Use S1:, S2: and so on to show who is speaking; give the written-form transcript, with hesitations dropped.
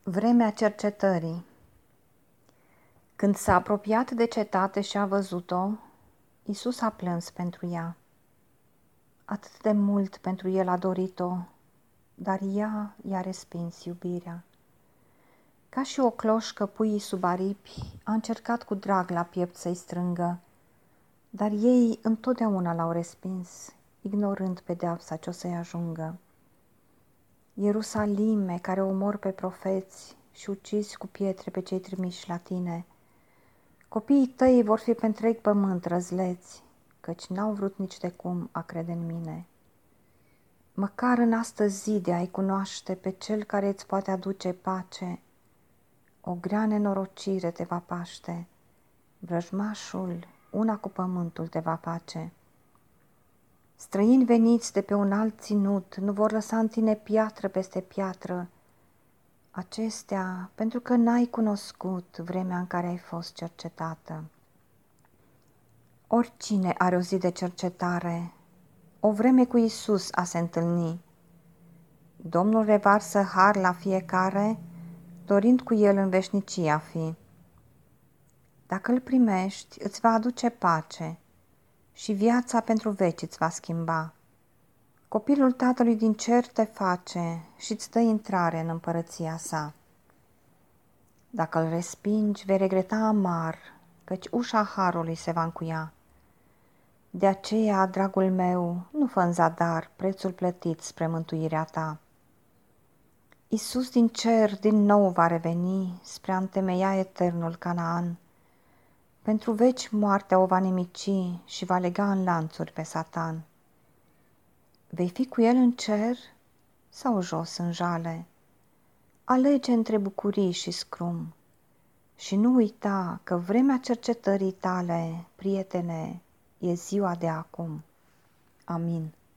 S1: Vremea cercetării. Când s-a apropiat de cetate și a văzut-o, Iisus a plâns pentru ea. Atât de mult pentru el a dorit-o, dar ea i-a respins iubirea. Ca și o cloșcă puii sub aripi, a încercat cu drag la piept să-i strângă, dar ei întotdeauna l-au respins, ignorând pedeapsa ce o să-i ajungă. Ierusalime, care omor pe profeți și ucizi cu pietre pe cei trimiși la tine, copiii tăi vor fi pe întreg pământ răzleți, căci n-au vrut nici de cum a crede în mine. Măcar în astăzi zi de a-i cunoaște pe cel care îți poate aduce pace, o grea nenorocire te va paște, vrăjmașul una cu pământul te va face. Străini veniți de pe un alt ținut nu vor lăsa în tine piatră peste piatră, acestea pentru că n-ai cunoscut vremea în care ai fost cercetată. Oricine are o zi de cercetare, o vreme cu Iisus a se întâlni. Domnul revarsă har la fiecare, dorind cu el în veșnicie a fi. Dacă îl primești, îți va aduce pace și viața pentru veci îți va schimba. Copilul Tatălui din cer te face și îți dă intrare în împărăția sa. Dacă îl respingi, vei regreta amar, căci ușa harului se va încuia. De aceea, dragul meu, nu fă în zadar prețul plătit spre mântuirea ta. Iisus din cer din nou va reveni spre a întemeia eternul Canaan. Pentru veci moartea o va nimici și va lega în lanțuri pe Satan. Vei fi cu el în cer sau jos în jale? Alege între bucurii și scrum și nu uita că vremea cercetării tale, prietene, e ziua de acum. Amin.